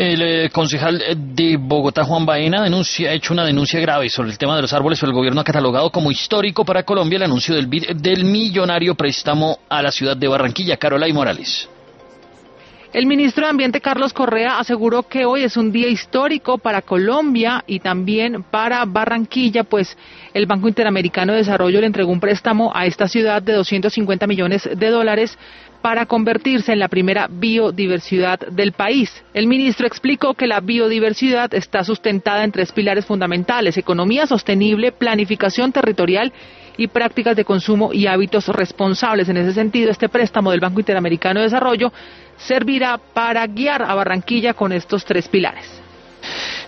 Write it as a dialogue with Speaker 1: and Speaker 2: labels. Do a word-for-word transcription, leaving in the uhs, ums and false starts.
Speaker 1: El eh, concejal de Bogotá, Juan Baena, denuncia, ha hecho una denuncia grave sobre el tema de los árboles. El gobierno ha catalogado como histórico para Colombia el anuncio del, del millonario préstamo a la ciudad de Barranquilla. Carolay Morales.
Speaker 2: El ministro de Ambiente, Carlos Correa, aseguró que hoy es un día histórico para Colombia y también para Barranquilla, pues el Banco Interamericano de Desarrollo le entregó un préstamo a esta ciudad de doscientos cincuenta millones de dólares para convertirse en la primera biodiversidad del país. El ministro explicó que la biodiversidad está sustentada en tres pilares fundamentales: economía sostenible, planificación territorial y prácticas de consumo y hábitos responsables. En ese sentido, este préstamo del Banco Interamericano de Desarrollo servirá para guiar a Barranquilla con estos tres pilares.